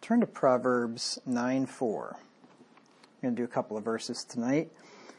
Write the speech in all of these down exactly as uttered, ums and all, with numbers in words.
turn to Proverbs nine four. I'm going to do a couple of verses tonight.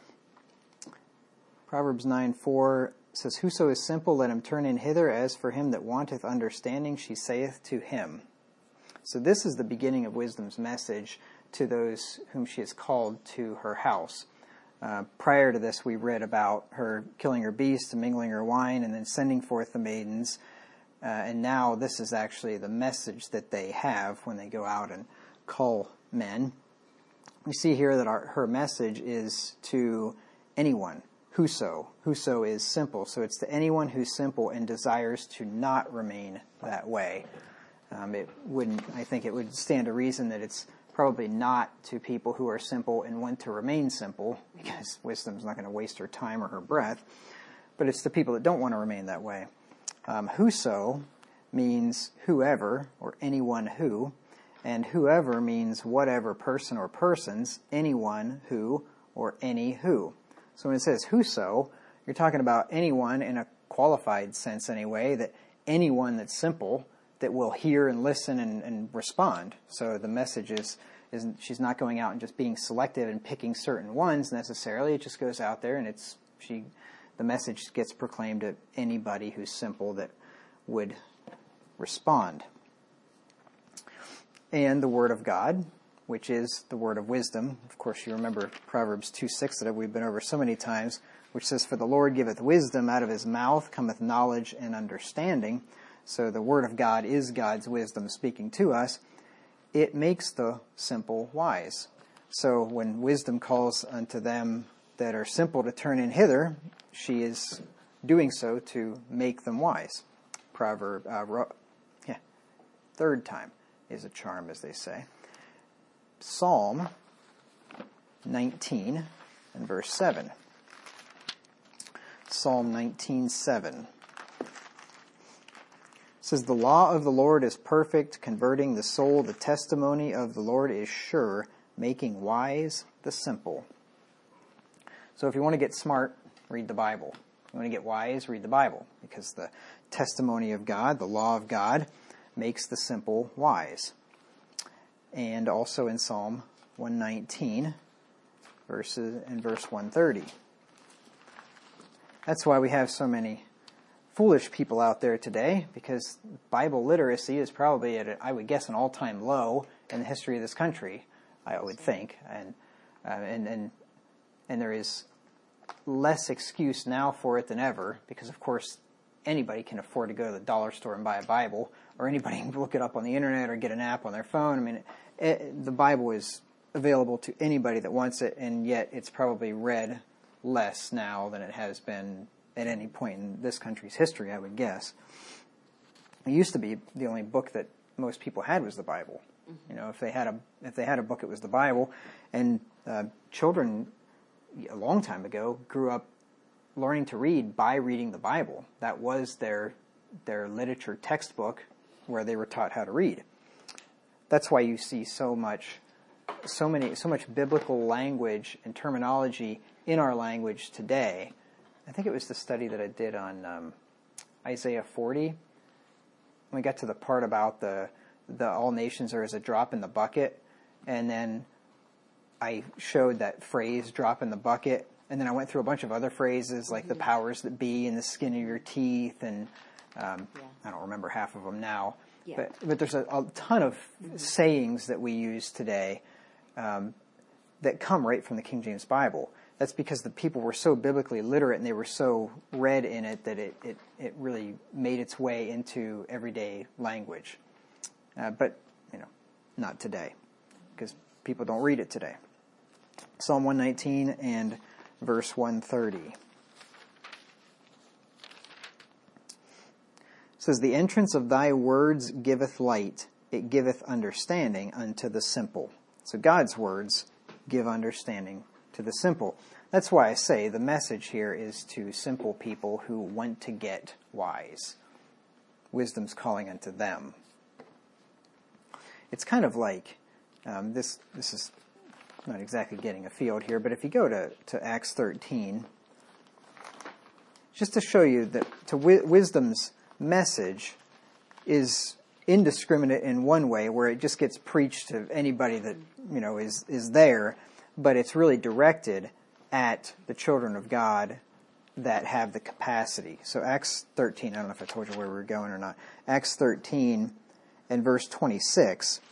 Proverbs nine four says, Whoso is simple, let him turn in hither. As for him that wanteth understanding, she saith to him. So this is the beginning of wisdom's message to those whom she has called to her house. Uh, prior to this, we read about her killing her beasts and mingling her wine and then sending forth the maidens. Uh, and now this is actually the message that they have when they go out and call men. We see here that our, her message is to anyone. Whoso. Whoso is simple. So it's to anyone who's simple and desires to not remain that way. Um, it wouldn't, I think it would stand to reason that it's probably not to people who are simple and want to remain simple, because wisdom's not going to waste her time or her breath, but it's to people that don't want to remain that way. Um, whoso means whoever, or anyone who, and whoever means whatever person or persons, anyone who, or any who. So when it says whoso, you're talking about anyone in a qualified sense anyway, that anyone that's simple that will hear and listen and, and respond. So the message is, is she's not going out and just being selective and picking certain ones necessarily. It just goes out there and it's she the message gets proclaimed to anybody who's simple that would respond. And the word of God, which is the word of wisdom. Of course, you remember Proverbs two six that we've been over so many times, which says, For the Lord giveth wisdom, out of his mouth cometh knowledge and understanding. So the word of God is God's wisdom speaking to us. It makes the simple wise. So when wisdom calls unto them that are simple to turn in hither, she is doing so to make them wise. Proverb, uh, ro- yeah, third time is a charm, as they say. Psalm nineteen and verse seven. Psalm nineteen seven. It says, The law of the Lord is perfect, converting the soul. The testimony of the Lord is sure, making wise the simple. So if you want to get smart, read the Bible. If you want to get wise, read the Bible. Because the testimony of God, the law of God, makes the simple wise. And also in Psalm one nineteen, verses in verse one thirty. That's why we have so many foolish people out there today, because Bible literacy is probably at, a, I would guess, an all-time low in the history of this country, I would think. And uh, and and and there is less excuse now for it than ever, because, of course, anybody can afford to go to the dollar store and buy a Bible, or anybody can look it up on the internet or get an app on their phone. I mean, it, it, the Bible is available to anybody that wants it, and yet it's probably read less now than it has been at any point in this country's history, I would guess. It used to be the only book that most people had was the Bible. Mm-hmm. You know, if they had a if they had a book, it was the Bible. And uh, children, a long time ago, grew up learning to read by reading the Bible. That was their their literature textbook, where they were taught how to read. That's why you see so much, so many, so much biblical language and terminology in our language today. I think it was the study that I did on um, Isaiah forty. When we got to the part about the the all nations are as a drop in the bucket, and then I showed that phrase, drop in the bucket, and then I went through a bunch of other phrases like mm-hmm. the powers that be and the skin of your teeth, and um, yeah. I don't remember half of them now. Yeah. But but there's a, a ton of mm-hmm. sayings that we use today um, that come right from the King James Bible. That's because the people were so biblically literate and they were so read in it that it, it, it really made its way into everyday language. Uh, but, you know, not today, because people don't read it today. Psalm one nineteen and verse one thirty. It says, The entrance of thy words giveth light, it giveth understanding unto the simple. So God's words give understanding to the simple. That's why I say the message here is to simple people who want to get wise. Wisdom's calling unto them. It's kind of like, um, this This is not exactly getting afield here, but if you go to, to Acts thirteen, just to show you that to wi- wisdom's message is indiscriminate in one way, where it just gets preached to anybody that, you know, is, is there, but it's really directed at the children of God that have the capacity. So Acts thirteen, I don't know if I told you where we were going or not. Acts thirteen and verse twenty-six.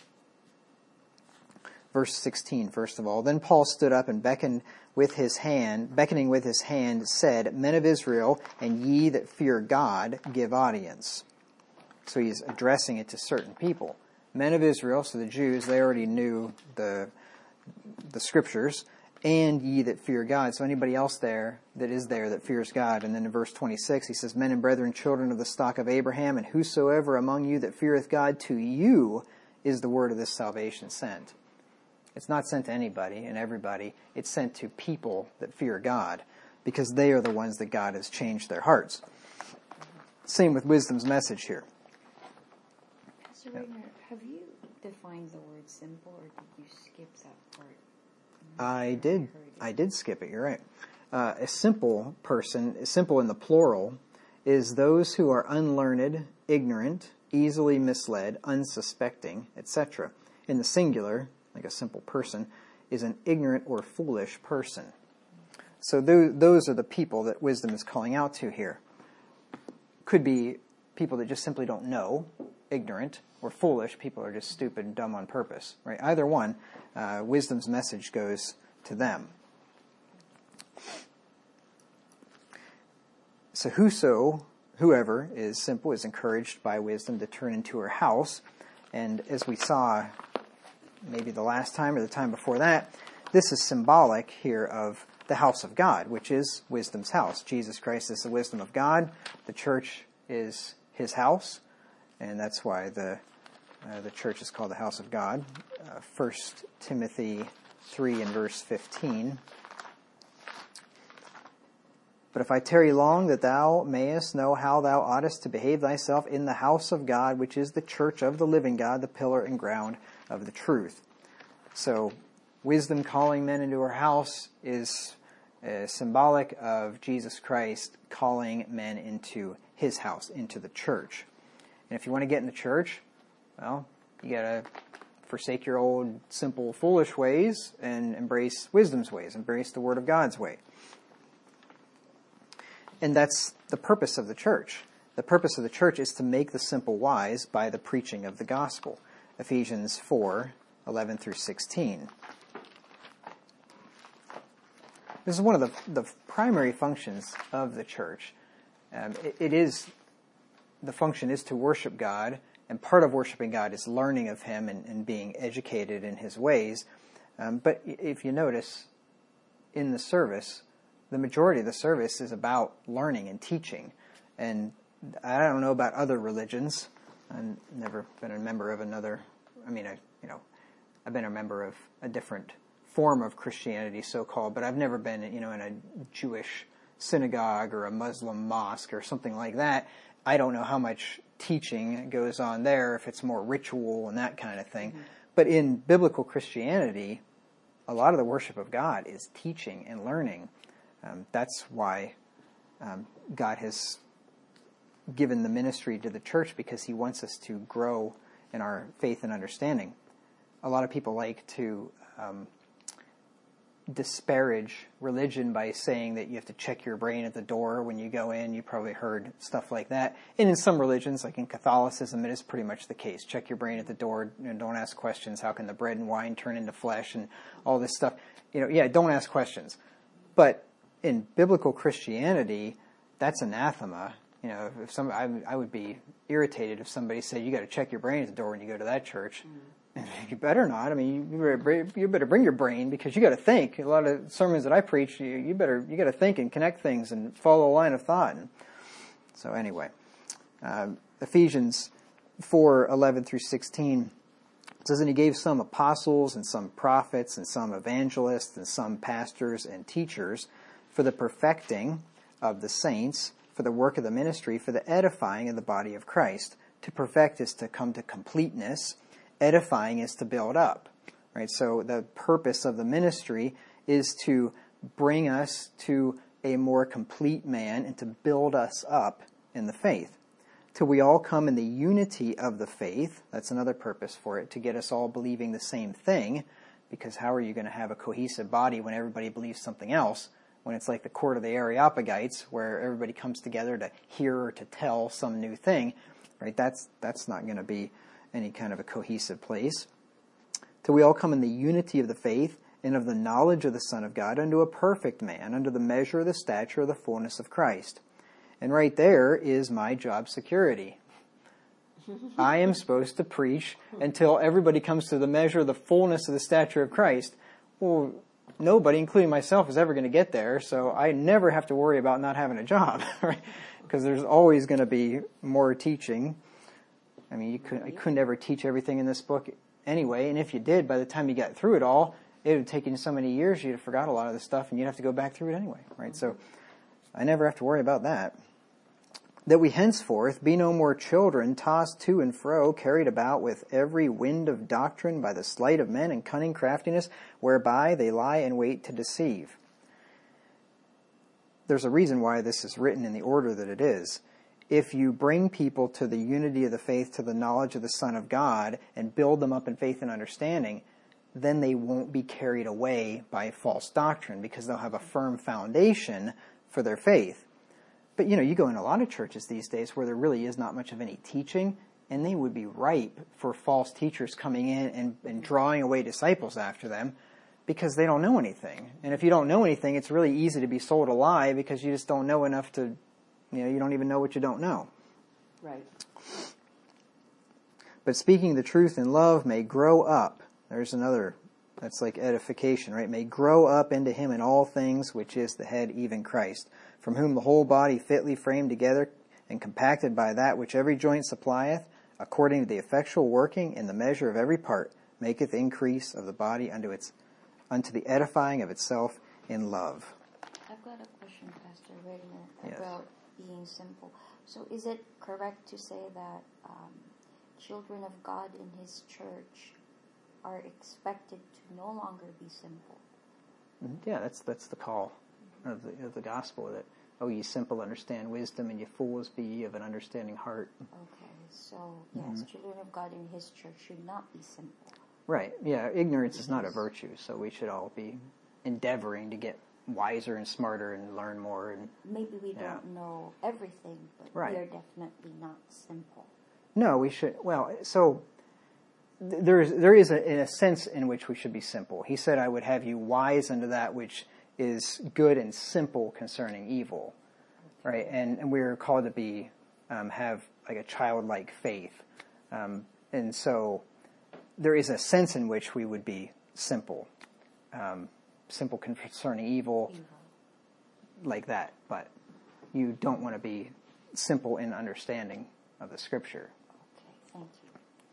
Verse sixteen, first of all. Then Paul stood up and beckoned with his hand, beckoning with his hand, said, Men of Israel, and ye that fear God, give audience. So he's addressing it to certain people. Men of Israel, so the Jews, they already knew the the scriptures, and ye that fear God. So anybody else there that is there that fears God. And then in verse twenty-six, he says, Men and brethren, children of the stock of Abraham, and whosoever among you that feareth God, to you is the word of this salvation sent. It's not sent to anybody and everybody. It's sent to people that fear God, because they are the ones that God has changed their hearts. Same with wisdom's message here. Pastor Wagner, have you defined the word simple, or did you skip that part? I did. I did skip it. You're right. Uh, a simple person, simple in the plural, is those who are unlearned, ignorant, easily misled, unsuspecting, et cetera. In the singular, like a simple person, is an ignorant or foolish person. So th- those are the people that wisdom is calling out to here. Could be people that just simply don't know, ignorant, or foolish. People are just stupid and dumb on purpose. Right? Either one, uh, wisdom's message goes to them. So whoso, whoever is simple is encouraged by wisdom to turn into her house. And as we saw maybe the last time or the time before that, this is symbolic here of the house of God, which is wisdom's house. Jesus Christ is the wisdom of God. The church is his house, and that's why the uh, the church is called the house of God. Uh, First Timothy three and verse fifteen. But if I tarry long, that thou mayest know how thou oughtest to behave thyself in the house of God, which is the church of the living God, the pillar and ground of the truth. So, wisdom calling men into her house is uh, symbolic of Jesus Christ calling men into his house, into the church. And if you want to get in the church, well, you got to forsake your old, simple, foolish ways and embrace wisdom's ways, embrace the Word of God's way. And that's the purpose of the church. The purpose of the church is to make the simple wise by the preaching of the gospel. Ephesians four, eleven through sixteen. This is one of the, the primary functions of the church. Um, it, it is, the function is to worship God, and part of worshiping God is learning of him and, and being educated in his ways. Um, but if you notice, in the service, the majority of the service is about learning and teaching. And I don't know about other religions. I've never been a member of another, I mean, I, you know, I've been a member of a different form of Christianity, so-called, but I've never been, you know, in a Jewish synagogue or a Muslim mosque or something like that. I don't know how much teaching goes on there, if it's more ritual and that kind of thing. Mm-hmm. But in biblical Christianity, a lot of the worship of God is teaching and learning. Um, that's why um, God has given the ministry to the church, because he wants us to grow in our faith and understanding. A lot of people like to um, disparage religion by saying that you have to check your brain at the door when you go in. You probably heard stuff like that. And in some religions, like in Catholicism, it is pretty much the case. Check your brain at the door. You know, don't ask questions. How can the bread and wine turn into flesh and all this stuff? You know, yeah, don't ask questions. But in biblical Christianity, that's anathema. You know, if some, I, I would be irritated if somebody said, you got to check your brain at the door when you go to that church. Mm. You better not. I mean, you better, you better bring your brain, because you got to think. A lot of sermons that I preach, you, you better, you got to think and connect things and follow a line of thought. And so anyway, uh, Ephesians four, eleven through sixteen says, and he gave some apostles and some prophets and some evangelists and some pastors and teachers for the perfecting of the saints, for the work of the ministry, for the edifying of the body of Christ. To perfect is to come to completeness. Edifying is to build up. Right? So the purpose of the ministry is to bring us to a more complete man and to build us up in the faith. till we all come in the unity of the faith. That's another purpose for it, to get us all believing the same thing, because how are you going to have a cohesive body when everybody believes something else, when it's like the court of the Areopagites, where everybody comes together to hear or to tell some new thing, right? That's, that's not going to be any kind of a cohesive place. Till we all come in the unity of the faith and of the knowledge of the Son of God, unto a perfect man, unto the measure of the stature of the fullness of Christ. And right there is my job security. I am supposed to preach until everybody comes to the measure of the fullness of the stature of Christ. Well, nobody, including myself, is ever going to get there, so I never have to worry about not having a job, right? Because there's always going to be more teaching. I mean, you could, I couldn't ever teach everything in this book anyway, and if you did, by the time you got through it all, it would take you so many years, you'd have forgot a lot of the stuff, and you'd have to go back through it anyway, right? So I never have to worry about that. That we henceforth be no more children, tossed to and fro, carried about with every wind of doctrine by the sleight of men and cunning craftiness, whereby they lie in wait to deceive. There's a reason why this is written in the order that it is. If you bring people to the unity of the faith, to the knowledge of the Son of God, and build them up in faith and understanding, then they won't be carried away by false doctrine, because they'll have a firm foundation for their faith. But, you know, you go in a lot of churches these days where there really is not much of any teaching, and they would be ripe for false teachers coming in and, and drawing away disciples after them because they don't know anything. And if you don't know anything, it's really easy to be sold a lie because you just don't know enough to, you know, you don't even know what you don't know. Right. But speaking the truth in love may grow up. There's another, that's like edification, right? May grow up into him in all things, which is the head, even Christ, from whom the whole body fitly framed together and compacted by that which every joint supplieth, according to the effectual working in the measure of every part, maketh increase of the body unto its unto the edifying of itself in love. I've got a question, Pastor Wagner, Yes. about being simple. So is it correct to say that um, children of God in his church are expected to no longer be simple? Yeah, that's that's the call of the, of the gospel, that, oh, ye simple, understand wisdom, and ye fools, be ye of an understanding heart. Okay, so yes, mm-hmm. children of God in his church should not be simple. Right, yeah, ignorance is not a virtue, so we should all be endeavoring to get wiser and smarter and learn more. And maybe we yeah. don't know everything, but right. we are definitely not simple. No, we should, well, so th- there is, there is a, in a sense in which we should be simple. He said, I would have you wise unto that which is good and simple concerning evil, right? And, and we're called to be, um, have like a childlike faith. Um, and so there is a sense in which we would be simple, um, simple concerning evil, evil, like that. But you don't want to be simple in understanding of the Scripture. Okay, thank you.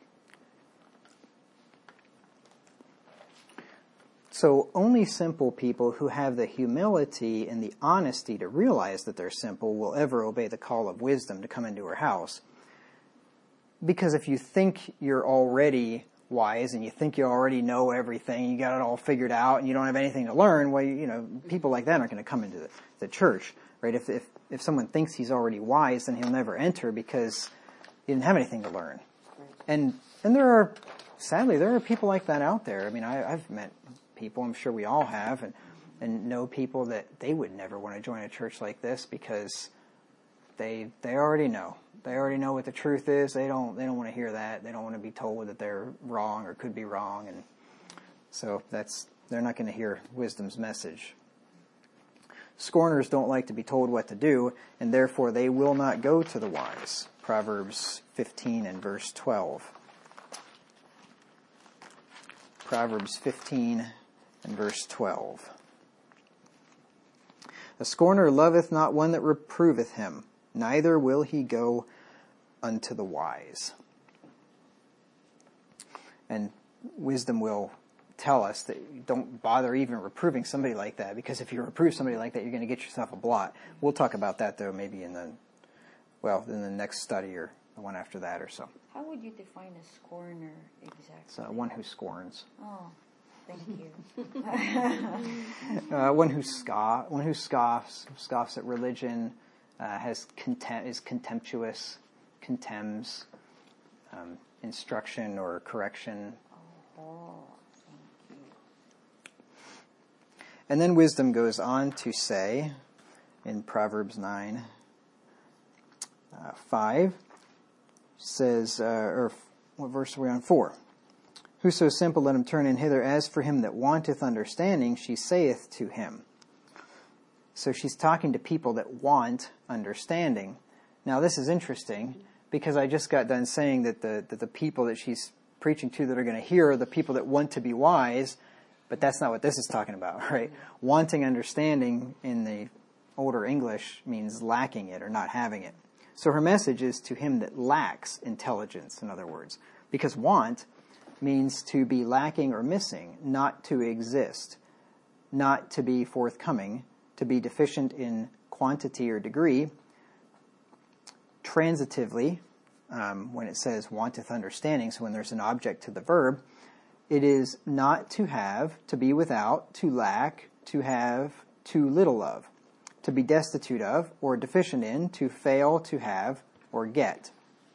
So only simple people who have the humility and the honesty to realize that they're simple will ever obey the call of wisdom to come into her house. Because if you think you're already wise and you think you already know everything, you got it all figured out, and you don't have anything to learn, well, you, you know, people like that aren't going to come into the, the church, right? If, if if someone thinks he's already wise, then he'll never enter because he didn't have anything to learn. And and there are, sadly, there are people like that out there. I mean, I, I've met people, I'm sure we all have, and, and know people that they would never want to join a church like this because they they already know. They already know what the truth is. They don't they don't want to hear that. They don't want to be told that they're wrong or could be wrong, and so that's they're not going to hear wisdom's message. Scorners don't like to be told what to do, and therefore they will not go to the wise. Proverbs fifteen and verse twelve. Proverbs fifteen and verse twelve. A scorner loveth not one that reproveth him, neither will he go unto the wise. And wisdom will tell us that you don't bother even reproving somebody like that, because if you reprove somebody like that, you're going to get yourself a blot. We'll talk about that, though, maybe in the, well, in the next study or the one after that or so. How would you define a scorner exactly? It's uh, one who scorns. Oh, thank you. uh, one who scoff, one who scoffs, scoffs at religion, uh, has contempt, is contemptuous, contemns um, instruction or correction. Oh, thank you. And then wisdom goes on to say in Proverbs nine, uh, five, says, uh, or what verse are we on? four. Whoso is simple, let him turn in hither. As for him that wanteth understanding, she saith to him. So she's talking to people that want understanding. Now this is interesting because I just got done saying that the, that the people that she's preaching to that are going to hear are the people that want to be wise, but that's not what this is talking about, right? Wanting understanding in the older English means lacking it or not having it. So her message is to him that lacks intelligence, in other words, because want means to be lacking or missing, not to exist, not to be forthcoming, to be deficient in quantity or degree. Transitively, um, when it says wanteth understanding, so when there's an object to the verb, it is not to have, to be without, to lack, to have too little of, to be destitute of, or deficient in, to fail to have, or get.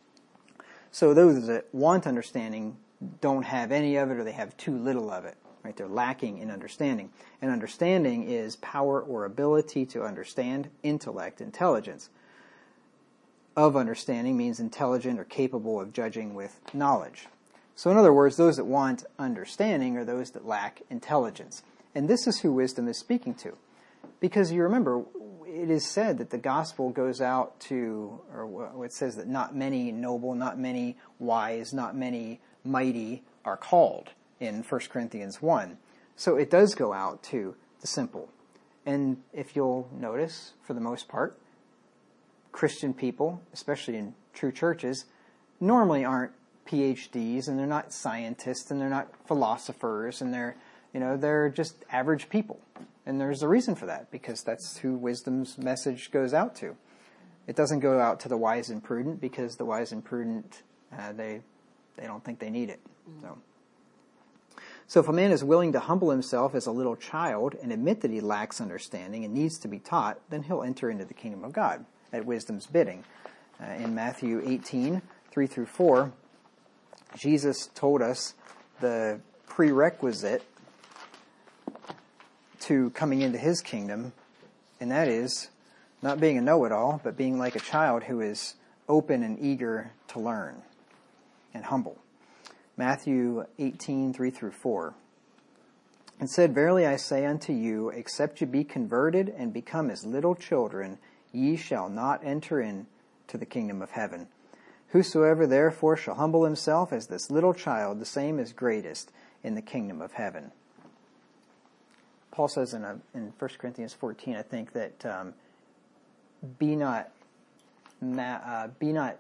So those that want understanding don't have any of it, or they have too little of it. Right? They're lacking in understanding. And understanding is power or ability to understand, intellect, intelligence. Of understanding means intelligent or capable of judging with knowledge. So in other words, those that want understanding are those that lack intelligence. And this is who wisdom is speaking to. Because you remember, it is said that the gospel goes out to, or it says that not many noble, not many wise, not many mighty are called in First Corinthians one. So it does go out to the simple. And if you'll notice, for the most part, Christian people, especially in true churches, normally aren't P H Ds, and they're not scientists, and they're not philosophers, and they're, you know, they're just average people. And there's a reason for that, because that's who wisdom's message goes out to. It doesn't go out to the wise and prudent, because the wise and prudent, uh, they they don't think they need it. Mm-hmm. So. So if a man is willing to humble himself as a little child and admit that he lacks understanding and needs to be taught, then he'll enter into the kingdom of God at wisdom's bidding. Uh, in Matthew eighteen, three through four, Jesus told us the prerequisite to coming into his kingdom, and that is not being a know-it-all, but being like a child who is open and eager to learn and humble. Matthew eighteen, three through four. And said, Verily I say unto you, except ye be converted and become as little children, ye shall not enter into the kingdom of heaven. Whosoever therefore shall humble himself as this little child, the same is greatest in the kingdom of heaven. Paul says in, a, in First Corinthians fourteen, I think, that um, be not ma- uh, be not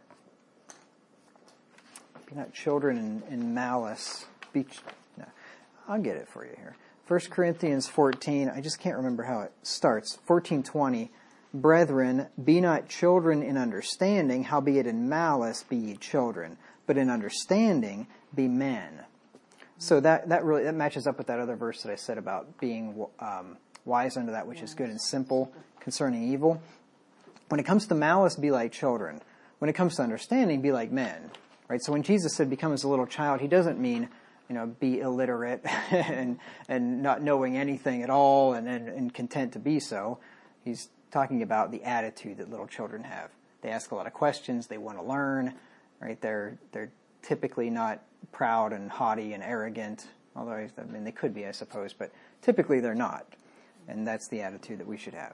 be not children in, in malice. Be ch- no, I'll get it for you here. First Corinthians fourteen, I just can't remember how it starts. fourteen twenty, Brethren, be not children in understanding, howbeit in malice be ye children, but in understanding be men. So that, that really that matches up with that other verse that I said about being um, wise unto that which is good and simple concerning evil. When it comes to malice, be like children. When it comes to understanding, be like men. Right? So when Jesus said become as a little child, he doesn't mean, you know, be illiterate and and not knowing anything at all and, and, and content to be so. He's talking about the attitude that little children have. They ask a lot of questions. They want to learn. Right? They're they're typically not proud and haughty and arrogant, although I mean they could be, I suppose, but typically they're not, and that's the attitude that we should have.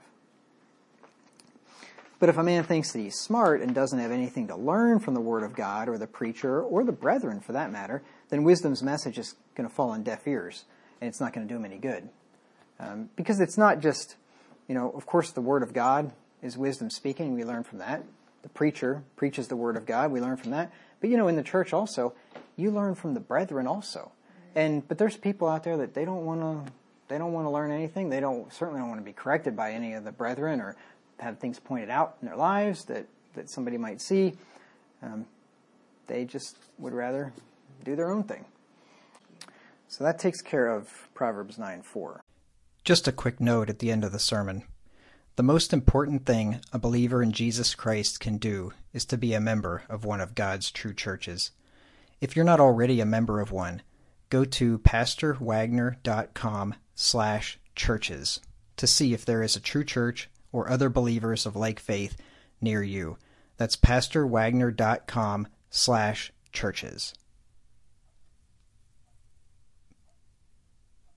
But if a man thinks that he's smart and doesn't have anything to learn from the Word of God or the preacher or the brethren for that matter, then wisdom's message is going to fall on deaf ears, and it's not going to do him any good. Um, because it's not just, you know, of course the Word of God is wisdom speaking, we learn from that. The preacher preaches the Word of God, we learn from that. But, you know, in the church also, you learn from the brethren also. And but there's people out there that they don't want to they don't want to learn anything. They don't certainly don't want to be corrected by any of the brethren or have things pointed out in their lives that, that somebody might see. Um, they just would rather do their own thing. So that takes care of Proverbs nine four. Just a quick note at the end of the sermon. The most important thing a believer in Jesus Christ can do is to be a member of one of God's true churches. If you're not already a member of one, go to pastorwagner.com slash churches to see if there is a true church or other believers of like faith near you. That's pastorwagner.com slash churches.